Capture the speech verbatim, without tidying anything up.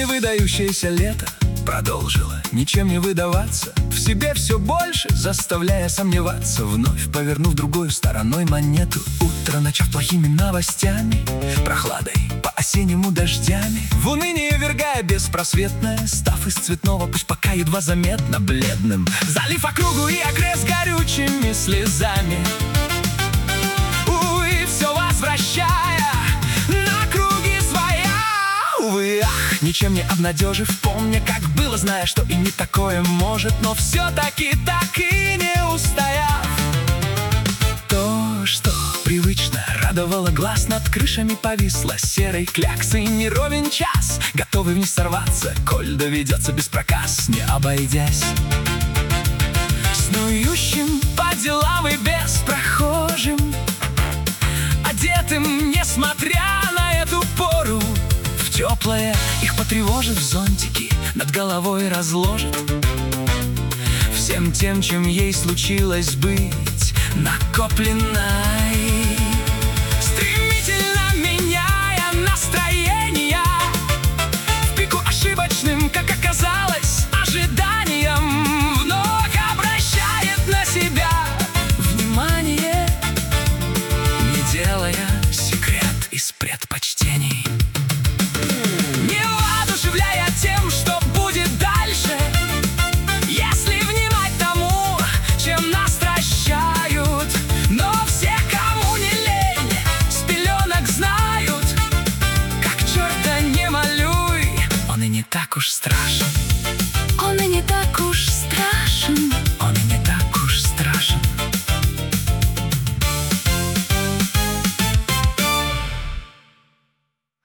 не выдающееся лето продолжило ничем не выдаваться, в себе все больше заставляя сомневаться, вновь повернув другой стороной монету. Утро, начав плохими новостями, прохладой по-осеннему дождями, в уныние вергая беспросветное, став из цветного, пусть пока едва заметно бледным, залив округу и окрест горючими слезами, увы, все возвращая на круги своя. Увы, ах, ничем не обнадежив, помня, как было, зная, что и не такое может, но все-таки так и не устояв. То, что привычно радовало глаз, над крышами повисло серой кляксой, не ровен час, готовый вниз сорваться, коль доведется без проказ, не обойдясь снующим по делам и без прохожим, одетым, несмотря на эту пору, в теплое, их потревожит, зонтики над головой разложит, всем тем, чем ей случилось быть, накопленной